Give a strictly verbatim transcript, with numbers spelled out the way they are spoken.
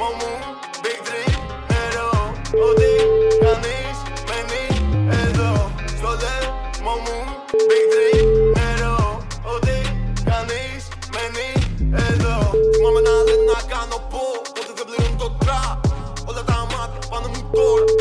Mo mu, big three, νερό. Ό,τι κάνεις μένει εδώ. Στο λαιμό μου, big three, νερό. Ό,τι κάνεις μένει εδώ. Θυμάμαι να λένε να κάνω πω, ότι δεν πληρώνω το τραπ. Όλα τα μάτια πάνω μου τώρα.